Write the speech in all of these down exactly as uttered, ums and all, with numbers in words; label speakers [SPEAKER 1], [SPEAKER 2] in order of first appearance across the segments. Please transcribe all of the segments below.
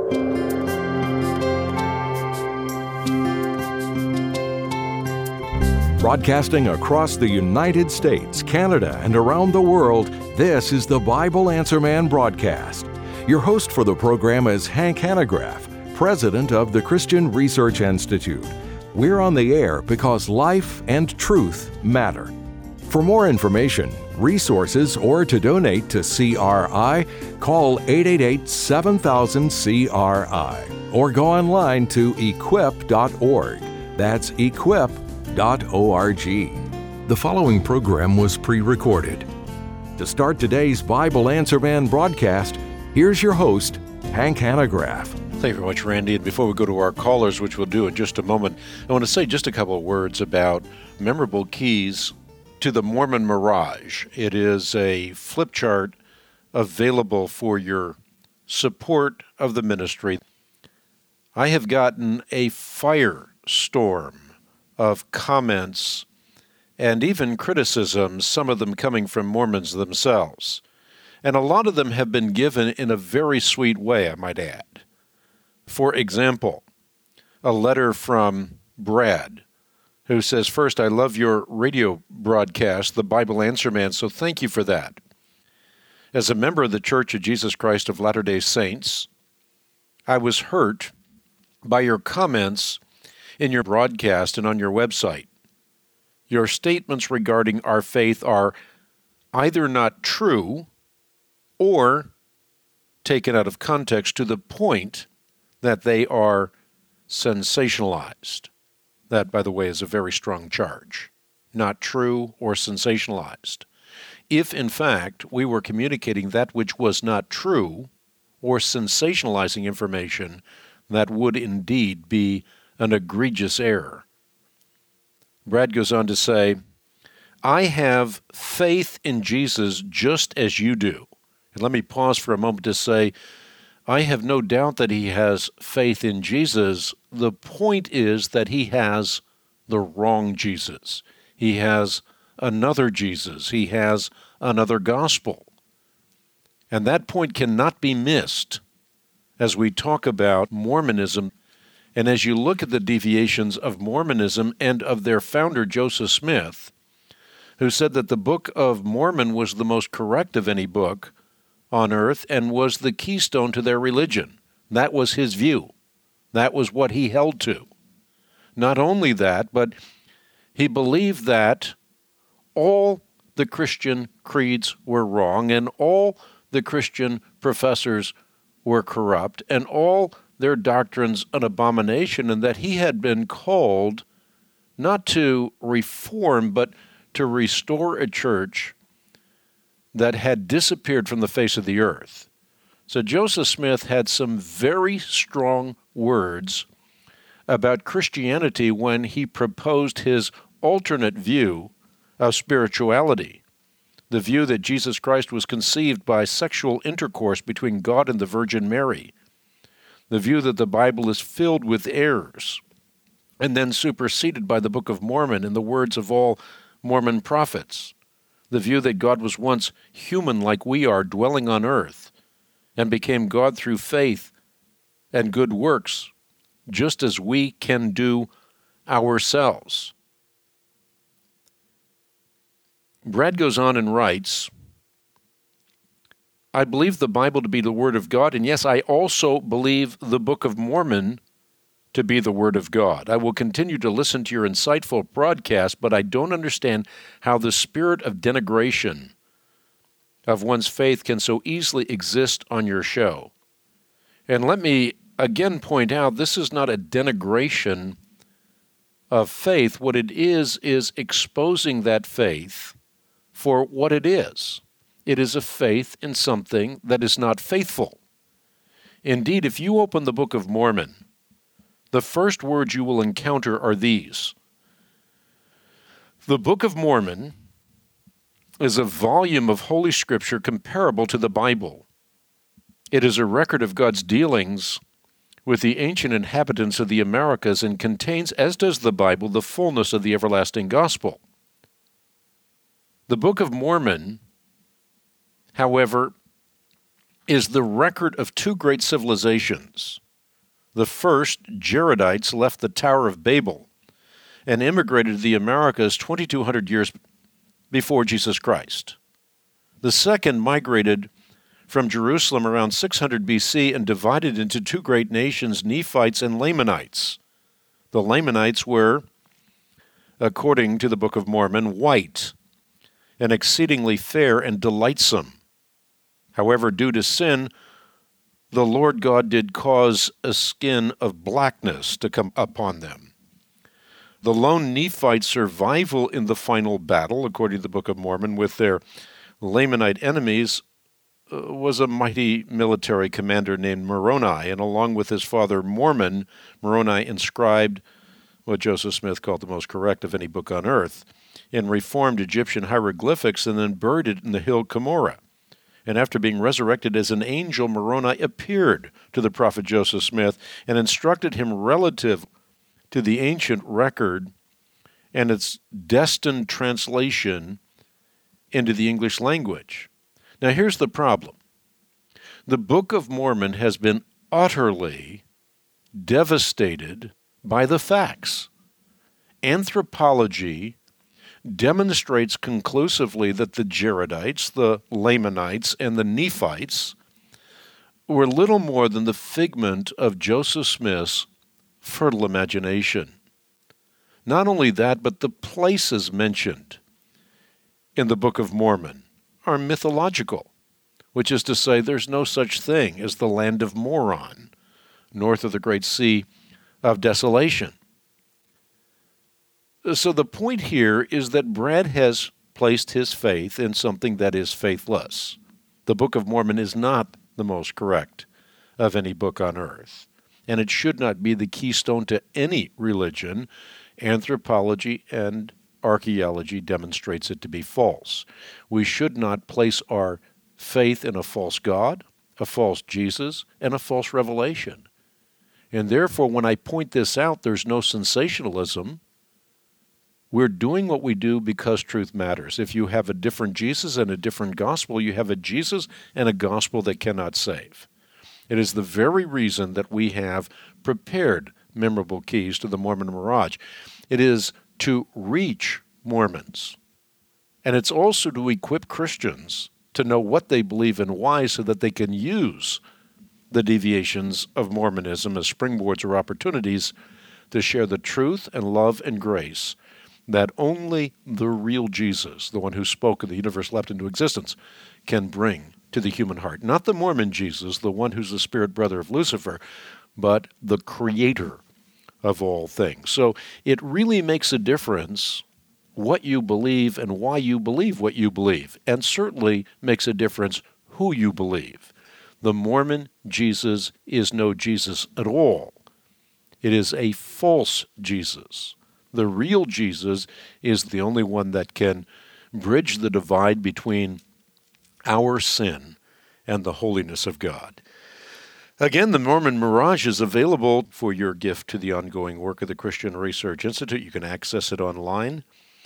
[SPEAKER 1] Broadcasting across the United States, Canada, and around the world, this is the Bible Answer Man broadcast. Your host for the program is Hank Hanegraaff, president of the Christian Research Institute. We're on the air because life and truth matter. For more information, resources, or to donate to C R I, call eight eight eight, seven thousand, C R I or go online to equip dot org. That's equip dot org. The following program was pre-recorded. To start today's Bible Answer Man broadcast, here's your host, Hank Hanegraaff.
[SPEAKER 2] Thank you very much, Randy. And before we go to our callers, which we'll do in just a moment, I want to say just a couple of words about memorable keys to the Mormon Mirage. It is a flip chart available for your support of the ministry. I have gotten a firestorm of comments and even criticisms, some of them coming from Mormons themselves. And a lot of them have been given in a very sweet way, I might add. For example, a letter from Brad, who says, "First, I love your radio broadcast, the Bible Answer Man, so thank you for that. As a member of the Church of Jesus Christ of Latter-day Saints, I was hurt by your comments in your broadcast and on your website. Your statements regarding our faith are either not true or taken out of context to the point that they are sensationalized." That, by the way, is a very strong charge. Not true or sensationalized. If, in fact, we were communicating that which was not true or sensationalizing information, that would indeed be an egregious error. Brad goes on to say, "I have faith in Jesus just as you do." And let me pause for a moment to say, I have no doubt that he has faith in Jesus. The point is that he has the wrong Jesus. He has another Jesus. He has another gospel. And that point cannot be missed as we talk about Mormonism. And as you look at the deviations of Mormonism and of their founder, Joseph Smith, who said that the Book of Mormon was the most correct of any book on earth and was the keystone to their religion. That was his view. That was what he held to. Not only that, but he believed that all the Christian creeds were wrong and all the Christian professors were corrupt and all their doctrines an abomination, and that he had been called not to reform but to restore a church that had disappeared from the face of the earth. So Joseph Smith had some very strong words about Christianity when he proposed his alternate view of spirituality, the view that Jesus Christ was conceived by sexual intercourse between God and the Virgin Mary, the view that the Bible is filled with errors, and then superseded by the Book of Mormon in the words of all Mormon prophets, the view that God was once human like we are, dwelling on earth, and became God through faith and good works, just as we can do ourselves. Brad goes on and writes, "I believe the Bible to be the Word of God, and yes, I also believe the Book of Mormon to be the Word of God. I will continue to listen to your insightful broadcast, but I don't understand how the spirit of denigration of one's faith can so easily exist on your show." And let me again point out, this is not a denigration of faith. What it is, is exposing that faith for what it is. It is a faith in something that is not faithful. Indeed, if you open the Book of Mormon, the first words you will encounter are these. The Book of Mormon is a volume of Holy Scripture comparable to the Bible. It is a record of God's dealings with the ancient inhabitants of the Americas and contains, as does the Bible, the fullness of the everlasting gospel. The Book of Mormon, however, is the record of two great civilizations. The first, Jaredites, left the Tower of Babel and immigrated to the Americas twenty-two hundred years before Jesus Christ. The second migrated from Jerusalem around six hundred B C and divided into two great nations, Nephites and Lamanites. The Lamanites were, according to the Book of Mormon, white and exceedingly fair and delightsome. However, due to sin, the Lord God did cause a skin of blackness to come upon them. The lone Nephite survival in the final battle, according to the Book of Mormon, with their Lamanite enemies, uh, was a mighty military commander named Moroni, and along with his father Mormon, Moroni inscribed what Joseph Smith called the most correct of any book on earth, in reformed Egyptian hieroglyphics, and then buried it in the hill Cumorah. And after being resurrected as an angel, Moroni appeared to the prophet Joseph Smith and instructed him relative to the ancient record and its destined translation into the English language. Now here's the problem. The Book of Mormon has been utterly devastated by the facts. Anthropology demonstrates conclusively that the Jaredites, the Lamanites, and the Nephites were little more than the figment of Joseph Smith's fertile imagination. Not only that, but the places mentioned in the Book of Mormon are mythological, which is to say there's no such thing as the land of Moron, north of the Great Sea of Desolation. So the point here is that Brad has placed his faith in something that is faithless. The Book of Mormon is not the most correct of any book on earth, and it should not be the keystone to any religion. Anthropology and archaeology demonstrates it to be false. We should not place our faith in a false God, a false Jesus, and a false revelation. And therefore, when I point this out, there's no sensationalism. We're doing what we do because truth matters. If you have a different Jesus and a different gospel, you have a Jesus and a gospel that cannot save. It is the very reason that we have prepared Memorable Keys to the Mormon Mirage. It is to reach Mormons. And it's also to equip Christians to know what they believe and why, so that they can use the deviations of Mormonism as springboards or opportunities to share the truth and love and grace that only the real Jesus, the one who spoke and the universe leapt into existence, can bring to the human heart. Not the Mormon Jesus, the one who's the spirit brother of Lucifer, but the creator of all things. So it really makes a difference what you believe and why you believe what you believe, and certainly makes a difference who you believe. The Mormon Jesus is no Jesus at all. It is a false Jesus. The real Jesus is the only one that can bridge the divide between our sin and the holiness of God. Again, the Mormon Mirage is available for your gift to the ongoing work of the Christian Research Institute. You can access it online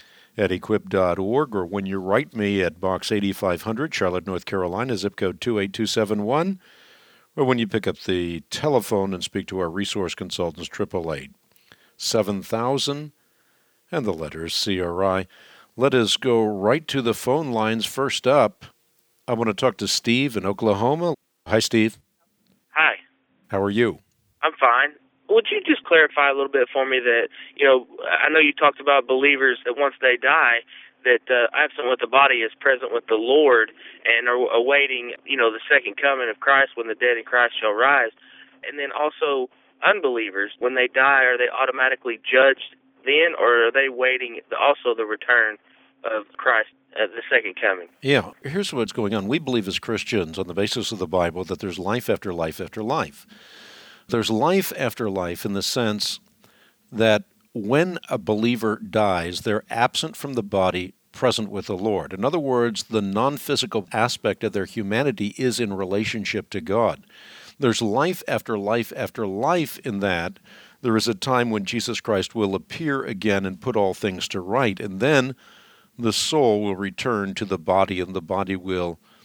[SPEAKER 2] at equip dot org, or when you write me at Box eighty-five hundred, Charlotte, North Carolina, zip code two eight two seven one, or when you pick up the telephone and speak to our resource consultants, eight eight eight, seven thousand, and the letters C R I. Let us go right to the phone lines. First up, I want to talk to Steve in Oklahoma. Hi, Steve.
[SPEAKER 3] Hi.
[SPEAKER 2] How are you?
[SPEAKER 3] I'm fine. Would you just clarify a little bit for me that, you know, I know you talked about believers that once they die, that uh, absent with the body is present with the Lord and are awaiting, you know, the second coming of Christ when the dead in Christ shall rise. And then also unbelievers, when they die, are they automatically judged then, or are they waiting also the return of Christ at the second coming?
[SPEAKER 2] Yeah, here's what's going on. We believe as Christians, on the basis of the Bible, that there's life after life after life. There's life after life in the sense that when a believer dies, they're absent from the body, present with the Lord. In other words, the non-physical aspect of their humanity is in relationship to God. There's life after life after life in that. There is a time when Jesus Christ will appear again and put all things to right, and then the soul will return to the body, and the body will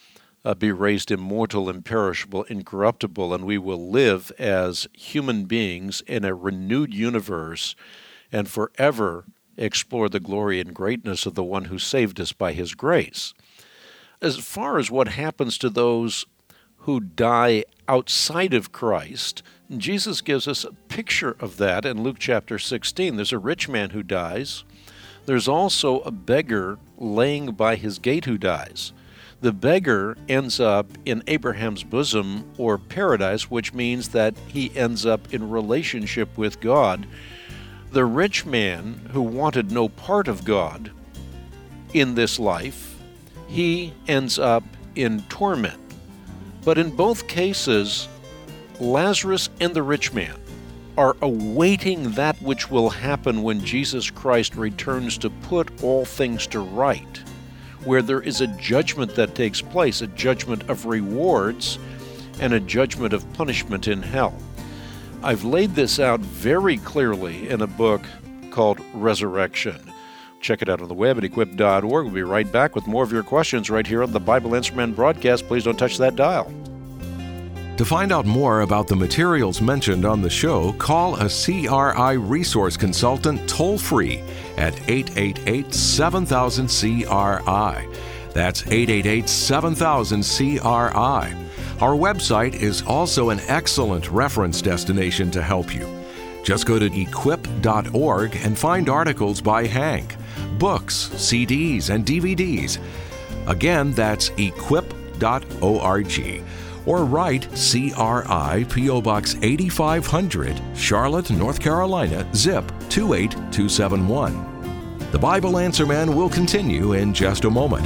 [SPEAKER 2] uh, be raised immortal, imperishable, incorruptible, and we will live as human beings in a renewed universe and forever explore the glory and greatness of the one who saved us by his grace. As far as what happens to those who die outside of Christ, Jesus gives us a picture of that in Luke chapter sixteen. There's a rich man who dies. There's also a beggar laying by his gate who dies. The beggar ends up in Abraham's bosom or paradise, which means that he ends up in relationship with God. The rich man who wanted no part of God in this life, he ends up in torment. But in both cases, Lazarus and the rich man are awaiting that which will happen when Jesus Christ returns to put all things to right, where there is a judgment that takes place, a judgment of rewards and a judgment of punishment in hell. I've laid this out very clearly in a book called Resurrection. Check it out on the web at equip dot org. We'll be right back with more of your questions right here on the Bible Answer Man broadcast. Please don't touch that dial.
[SPEAKER 1] To find out more about the materials mentioned on the show, call a C R I resource consultant toll-free at eight eight eight, seven thousand, C R I. That's eight eight eight, seven thousand, C R I. Our website is also an excellent reference destination to help you. Just go to equip dot org and find articles by Hank, books, C Ds, and D V Ds. Again, that's equip dot org. Or write C R I, P O Box eighty-five hundred, Charlotte, North Carolina, zip two eight two seven one. The Bible Answer Man will continue in just a moment.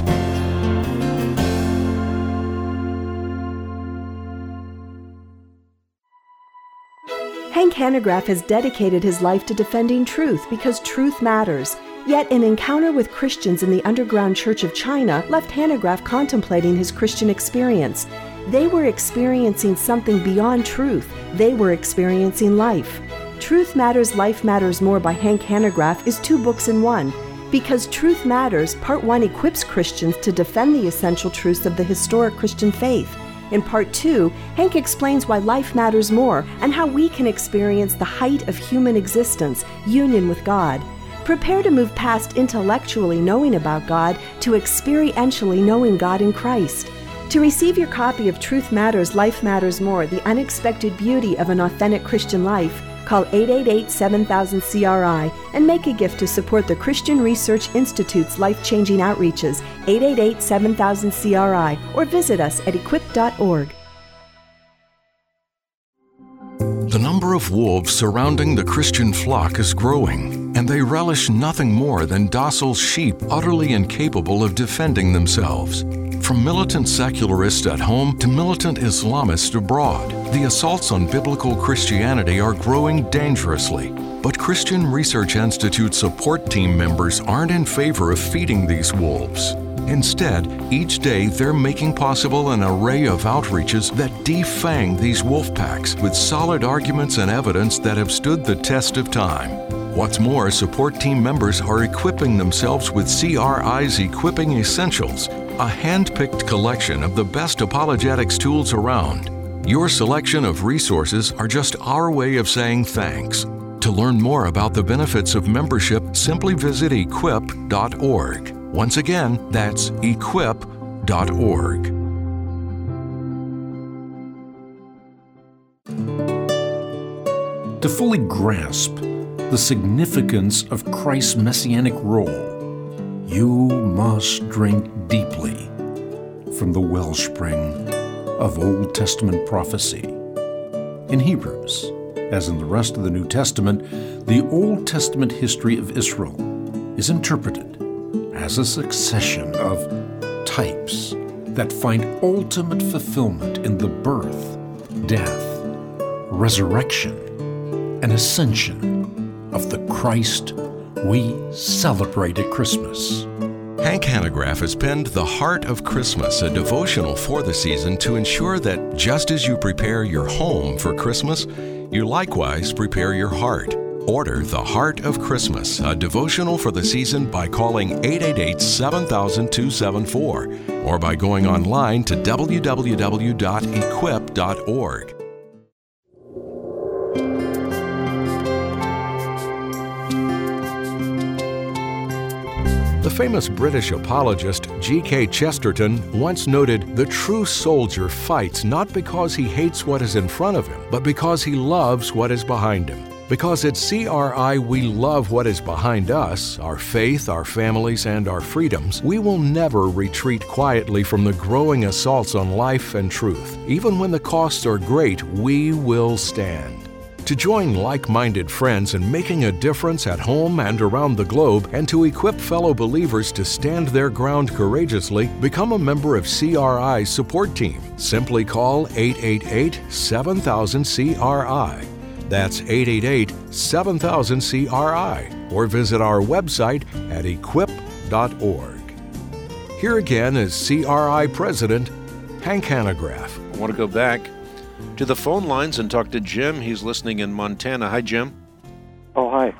[SPEAKER 4] Hank Hanegraaff has dedicated his life to defending truth because truth matters. Yet an encounter with Christians in the underground Church of China left Hanegraaff contemplating his Christian experience. They were experiencing something beyond truth. They were experiencing life. Truth Matters, Life Matters More by Hank Hanegraaff is two books in one. Because Truth Matters, Part one equips Christians to defend the essential truths of the historic Christian faith. In Part two, Hank explains why life matters more and how we can experience the height of human existence, union with God. Prepare to move past intellectually knowing about God to experientially knowing God in Christ. To receive your copy of Truth Matters, Life Matters More, The Unexpected Beauty of an Authentic Christian Life, call eight eight eight, seven thousand, C R I and make a gift to support the Christian Research Institute's life-changing outreaches, eight eight eight, seven thousand, C R I, or visit us at equip dot org.
[SPEAKER 1] The number of wolves surrounding the Christian flock is growing, and they relish nothing more than docile sheep utterly incapable of defending themselves. From militant secularists at home to militant Islamists abroad, the assaults on biblical Christianity are growing dangerously. But Christian Research Institute support team members aren't in favor of feeding these wolves. Instead, each day they're making possible an array of outreaches that defang these wolf packs with solid arguments and evidence that have stood the test of time. What's more, support team members are equipping themselves with C R I's Equipping Essentials, a hand-picked collection of the best apologetics tools around. Your selection of resources are just our way of saying thanks. To learn more about the benefits of membership, simply visit equip dot org. Once again, that's equip dot org.
[SPEAKER 5] To fully grasp the significance of Christ's messianic role, you must drink deeply from the wellspring of Old Testament prophecy. In Hebrews, as in the rest of the New Testament, the Old Testament history of Israel is interpreted as a succession of types that find ultimate fulfillment in the birth, death, resurrection, and ascension of the Christ we celebrate at Christmas.
[SPEAKER 1] Hank Hanegraaff has penned The Heart of Christmas, a devotional for the season to ensure that just as you prepare your home for Christmas, you likewise prepare your heart. Order The Heart of Christmas, a devotional for the season, by calling eight eight eight, seven thousand, two seven four or by going online to w w w dot equip dot org. The famous British apologist G K Chesterton once noted, "The true soldier fights not because he hates what is in front of him, but because he loves what is behind him." Because at C R I we love what is behind us, our faith, our families, and our freedoms, we will never retreat quietly from the growing assaults on life and truth. Even when the costs are great, we will stand. To join like-minded friends in making a difference at home and around the globe, and to equip fellow believers to stand their ground courageously, become a member of C R I's support team. Simply call eight eight eight, seven thousand, C R I. That's eight eight eight, seven thousand, C R I, or visit our website at equip dot org. Here again is C R I President Hank Hanegraaff.
[SPEAKER 2] I want to go back to the phone lines and talk to Jim. He's listening in Montana. Hi, Jim.
[SPEAKER 6] Oh, hi.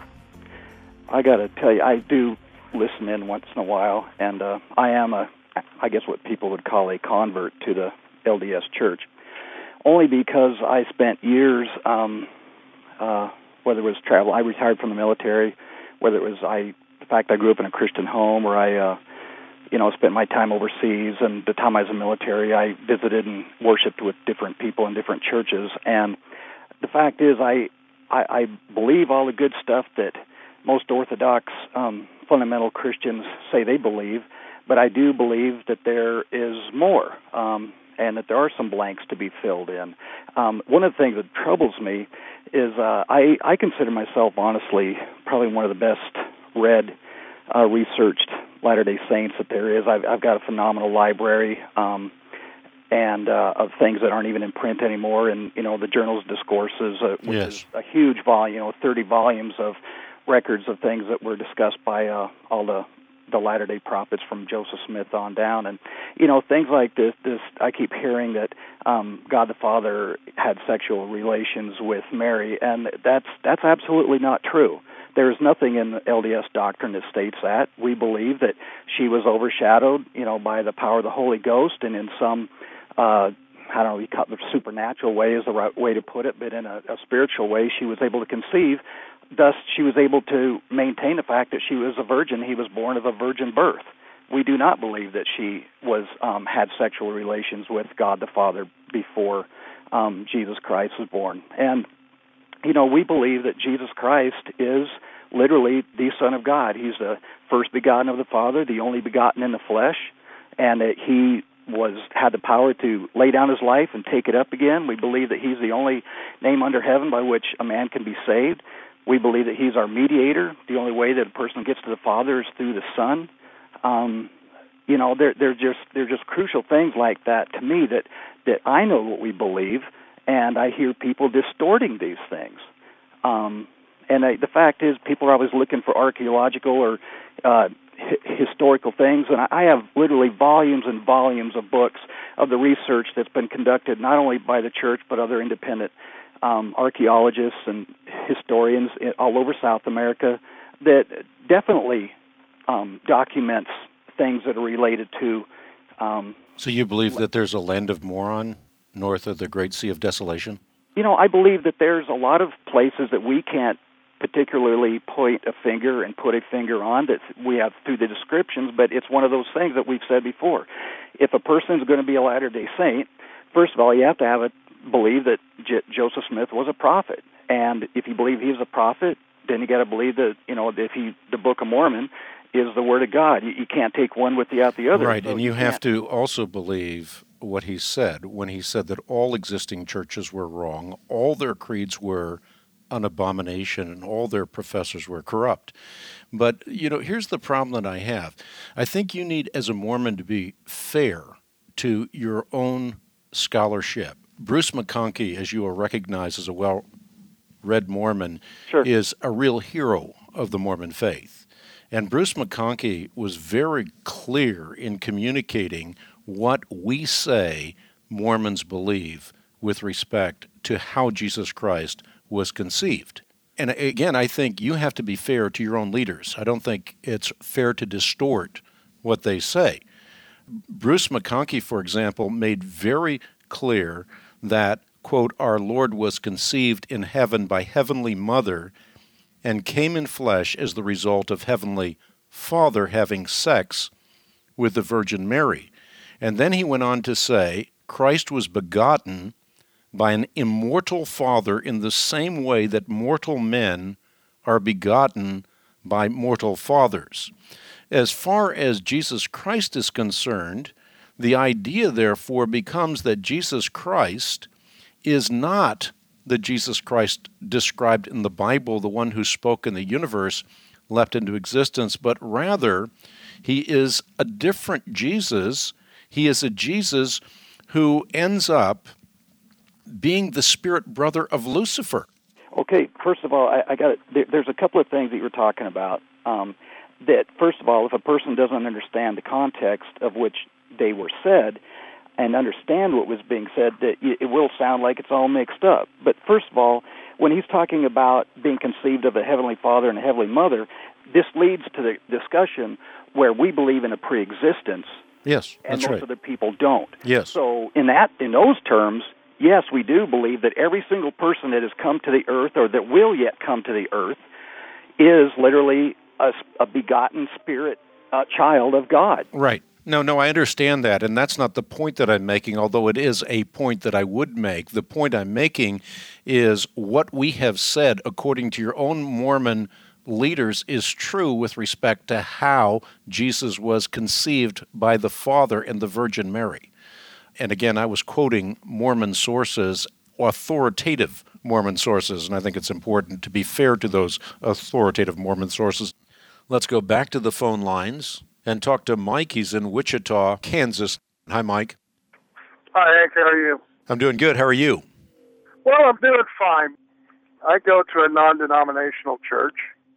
[SPEAKER 6] I got to tell you, I do listen in once in a while, and uh, I am a, I guess what people would call a convert to the L D S Church, only because I spent years, um, uh, whether it was travel, I retired from the military, whether it was, I, in fact, I grew up in a Christian home where I, uh, you know, spent my time overseas, and the time I was in the military, I visited and worshipped with different people in different churches. And the fact is, I I, I believe all the good stuff that most Orthodox um, fundamental Christians say they believe, but I do believe that there is more, um, and that there are some blanks to be filled in. Um, one of the things that troubles me is uh, I, I consider myself, honestly, probably one of the best read, uh, researched Latter-day Saints that there is. I've, I've got a phenomenal library um, and uh, of things that aren't even in print anymore, and you know the Journals Discourses, uh, which
[SPEAKER 2] yes.
[SPEAKER 6] is a huge volume, you know, thirty volumes of records of things that were discussed by uh, all the the Latter-day Prophets from Joseph Smith on down, and you know things like this. This I keep hearing that um, God the Father had sexual relations with Mary, and that's that's absolutely not true. There is nothing in the L D S doctrine that states that. We believe that she was overshadowed, you know, by the power of the Holy Ghost, and in some, uh, I don't know, the supernatural way is the right way to put it, but in a, a spiritual way, she was able to conceive. Thus, she was able to maintain the fact that she was a virgin. He was born of a virgin birth. We do not believe that she was um, had sexual relations with God the Father before um, Jesus Christ was born. And you know, we believe that Jesus Christ is literally the Son of God. He's the first begotten of the Father, the only begotten in the flesh, and that he was had the power to lay down his life and take it up again. We believe that he's the only name under heaven by which a man can be saved. We believe that he's our mediator. The only way that a person gets to the Father is through the Son. Um, you know, they're, they're just they're just crucial things like that to me that, that I know what we believe. And I hear people distorting these things. Um, and I, the fact is, people are always looking for archaeological or uh, hi- historical things. And I, I have literally volumes and volumes of books of the research that's been conducted not only by the church but other independent um, archaeologists and historians in, all over South America that definitely um, documents things that are related to. Um,
[SPEAKER 2] so you believe that there's a land of Moron north of the Great Sea of Desolation?
[SPEAKER 6] You know, I believe that there's a lot of places that we can't particularly point a finger and put a finger on that we have through the descriptions, but it's one of those things that we've said before. If a person's going to be a Latter-day Saint, first of all, you have to have it believe that J- Joseph Smith was a prophet. And if you believe he was a prophet, then you got to believe that, you know, if he, the Book of Mormon is the Word of God. You, you can't take one without the other.
[SPEAKER 2] Right,
[SPEAKER 6] so
[SPEAKER 2] and you,
[SPEAKER 6] you
[SPEAKER 2] have to also believe what he said when he said that all existing churches were wrong, all their creeds were an abomination, and all their professors were corrupt. But, you know, here's the problem that I have. I think you need, as a Mormon, to be fair to your own scholarship. Bruce McConkie, as you will recognize as a well-read Mormon,
[SPEAKER 6] sure.
[SPEAKER 2] is a real hero of the Mormon faith. And Bruce McConkie was very clear in communicating what we say Mormons believe with respect to how Jesus Christ was conceived. And again, I think you have to be fair to your own leaders. I don't think it's fair to distort what they say. Bruce McConkie, for example, made very clear that, quote, our Lord was conceived in heaven by Heavenly Mother and came in flesh as the result of Heavenly Father having sex with the Virgin Mary. And then he went on to say, Christ was begotten by an immortal Father in the same way that mortal men are begotten by mortal fathers. As far as Jesus Christ is concerned, the idea, therefore, becomes that Jesus Christ is not the Jesus Christ described in the Bible, the one who spoke in the universe, leapt into existence, but rather he is a different Jesus. He is a Jesus who ends up being the spirit brother of Lucifer.
[SPEAKER 6] Okay, first of all, I, I got there, there's a couple of things that you were talking about. Um, that first of all, if a person doesn't understand the context of which they were said, and understand what was being said, that it will sound like it's all mixed up. But first of all, when he's talking about being conceived of a Heavenly Father and a Heavenly Mother, this leads to the discussion where we believe in a pre-existence.
[SPEAKER 2] Yes,
[SPEAKER 6] and
[SPEAKER 2] that's
[SPEAKER 6] most
[SPEAKER 2] right.
[SPEAKER 6] other people don't.
[SPEAKER 2] Yes.
[SPEAKER 6] So in that, in those terms, yes, we do believe that every single person that has come to the earth or that will yet come to the earth is literally a, a begotten spirit uh, child of God.
[SPEAKER 2] Right. No, no, I understand that, and that's not the point that I'm making, although it is a point that I would make. The point I'm making is what we have said, according to your own Mormon leaders, is true with respect to how Jesus was conceived by the Father and the Virgin Mary. And again, I was quoting Mormon sources, authoritative Mormon sources, and I think it's important to be fair to those authoritative Mormon sources. Let's go back to the phone lines and talk to Mike. He's in Wichita, Kansas. Hi, Mike.
[SPEAKER 7] Hi, Hank. How are you?
[SPEAKER 2] I'm doing good. How are you?
[SPEAKER 7] Well, I'm doing fine. I go to a non-denominational church,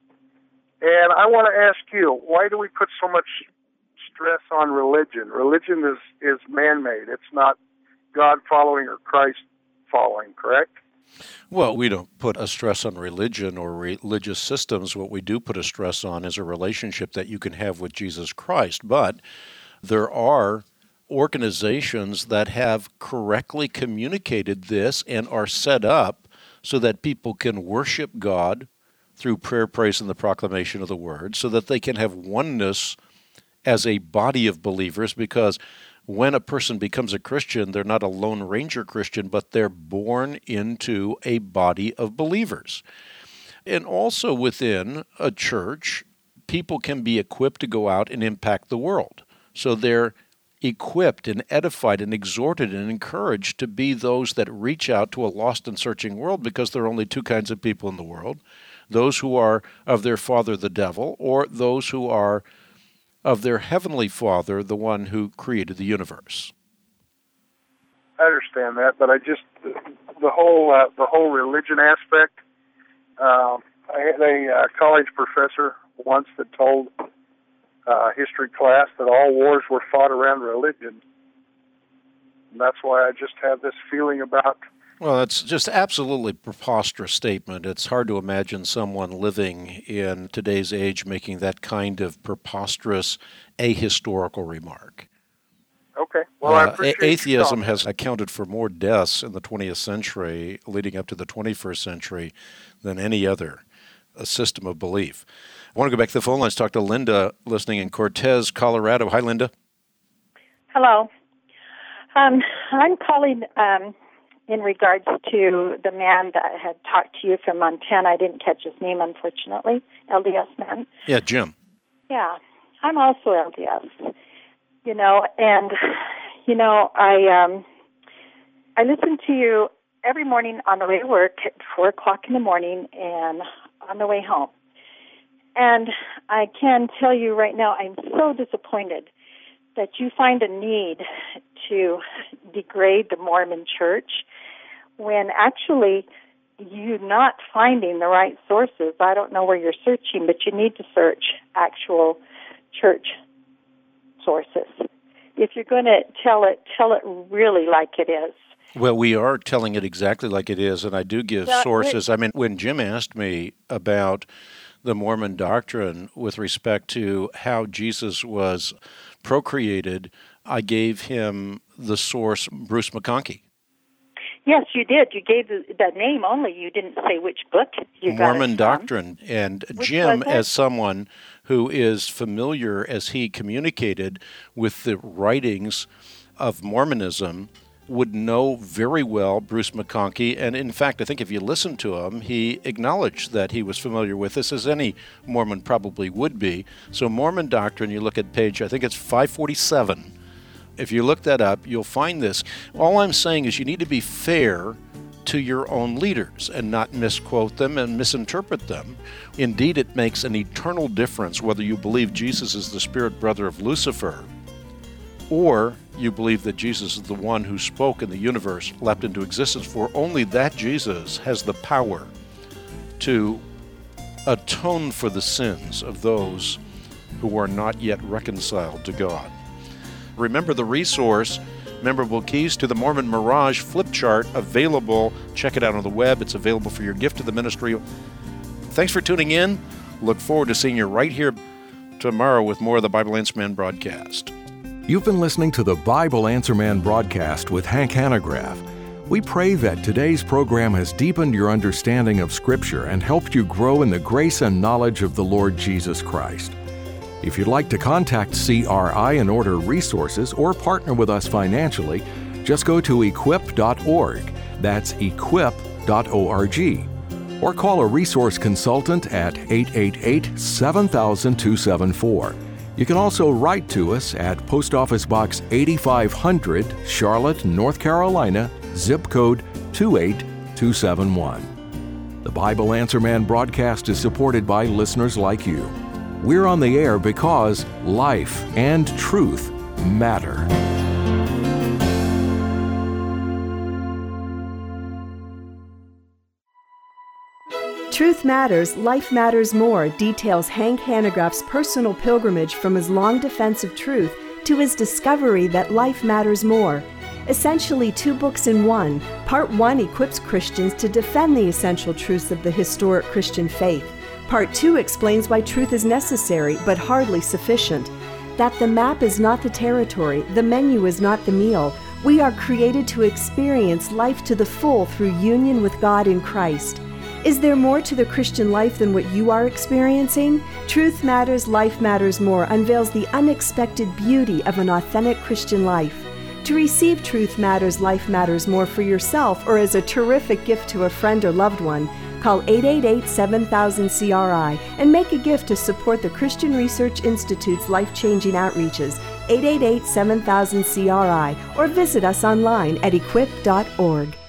[SPEAKER 7] and I want to ask you, why do we put so much stress on religion? Religion is, is man-made. It's not God-following or Christ-following, correct?
[SPEAKER 2] Well, we don't put a stress on religion or religious systems. What we do put a stress on is a relationship that you can have with Jesus Christ. But there are organizations that have correctly communicated this and are set up so that people can worship God through prayer, praise, and the proclamation of the Word, so that they can have oneness as a body of believers, because when a person becomes a Christian, they're not a Lone Ranger Christian, but they're born into a body of believers. And also within a church, people can be equipped to go out and impact the world. So they're equipped and edified and exhorted and encouraged to be those that reach out to a lost and searching world, because there are only two kinds of people in the world: those who are of their father, the devil, or those who are of their heavenly Father, the one who created the universe.
[SPEAKER 7] I understand that, but I just the whole uh, the whole religion aspect. Uh, I had a uh, college professor once that told uh, history class that all wars were fought around religion, and that's why I just have this feeling about.
[SPEAKER 2] Well, that's just absolutely preposterous statement. It's hard to imagine someone living in today's age making that kind of preposterous ahistorical remark.
[SPEAKER 7] Okay. Well, I
[SPEAKER 2] uh,
[SPEAKER 7] appreciate
[SPEAKER 2] a- Atheism
[SPEAKER 7] your
[SPEAKER 2] has accounted for more deaths in the twentieth century, leading up to the twenty-first century, than any other uh, system of belief. I want to go back to the phone lines, talk to Linda, listening in Cortez, Colorado. Hi, Linda.
[SPEAKER 8] Hello. Um, I'm calling um, in regards to the man that had talked to you from Montana. I didn't catch his name, unfortunately. L D S man.
[SPEAKER 2] Yeah, Jim.
[SPEAKER 8] Yeah, I'm also L D S. You know, and you know, I um, I listen to you every morning on the way to work at four o'clock in the morning and on the way home. And I can tell you right now, I'm so disappointed that you find a need to degrade the Mormon Church when actually you're not finding the right sources. I don't know where you're searching, but you need to search actual church sources. If you're going to tell it, tell it really like it is.
[SPEAKER 2] Well, we are telling it exactly like it is, and I do give
[SPEAKER 8] Well,
[SPEAKER 2] sources. I mean, when Jim asked me about the Mormon doctrine with respect to how Jesus was procreated, I gave him the source, Bruce McConkie.
[SPEAKER 8] Yes, you did. You gave the, the name only. You didn't say which book you got
[SPEAKER 2] Mormon
[SPEAKER 8] it from.
[SPEAKER 2] Doctrine. And
[SPEAKER 8] Which
[SPEAKER 2] Jim,
[SPEAKER 8] was it?
[SPEAKER 2] as someone who is familiar, as he communicated with the writings of Mormonism, would know very well Bruce McConkie. And in fact, I think if you listen to him, he acknowledged that he was familiar with this, as any Mormon probably would be. So Mormon Doctrine, you look at page, I think it's five forty-seven. If you look that up, you'll find this. All I'm saying is you need to be fair to your own leaders and not misquote them and misinterpret them. Indeed, it makes an eternal difference whether you believe Jesus is the spirit brother of Lucifer or you believe that Jesus is the one who spoke and the universe leapt into existence, for only that Jesus has the power to atone for the sins of those who are not yet reconciled to God. Remember the resource, Memorable Keys to the Mormon Mirage flip chart, available. Check it out on the web. It's available for your gift to the ministry. Thanks for tuning in. Look forward to seeing you right here tomorrow with more of the Bible Answer Man broadcast.
[SPEAKER 1] You've been listening to the Bible Answer Man broadcast with Hank Hanegraaff. We pray that today's program has deepened your understanding of Scripture and helped you grow in the grace and knowledge of the Lord Jesus Christ. If you'd like to contact C R I and order resources or partner with us financially, just go to equip dot org. That's equip dot org. Or call a resource consultant at eight eight eight, seven thousand, two seven four. You can also write to us at Post Office Box eighty-five hundred, Charlotte, North Carolina, zip code two eight two seven one. The Bible Answer Man broadcast is supported by listeners like you. We're on the air because life and truth matter.
[SPEAKER 4] Truth Matters, Life Matters More details Hank Hanegraaff's personal pilgrimage from his long defense of truth to his discovery that life matters more. Essentially two books in one, Part one equips Christians to defend the essential truths of the historic Christian faith. Part two explains why truth is necessary, but hardly sufficient. That the map is not the territory, the menu is not the meal. We are created to experience life to the full through union with God in Christ. Is there more to the Christian life than what you are experiencing? Truth Matters, Life Matters More unveils the unexpected beauty of an authentic Christian life. To receive Truth Matters, Life Matters More for yourself or as a terrific gift to a friend or loved one, call eight eight eight, seven thousand, C R I and make a gift to support the Christian Research Institute's life-changing outreaches, eight eight eight, seven thousand, C R I, or visit us online at equip dot org.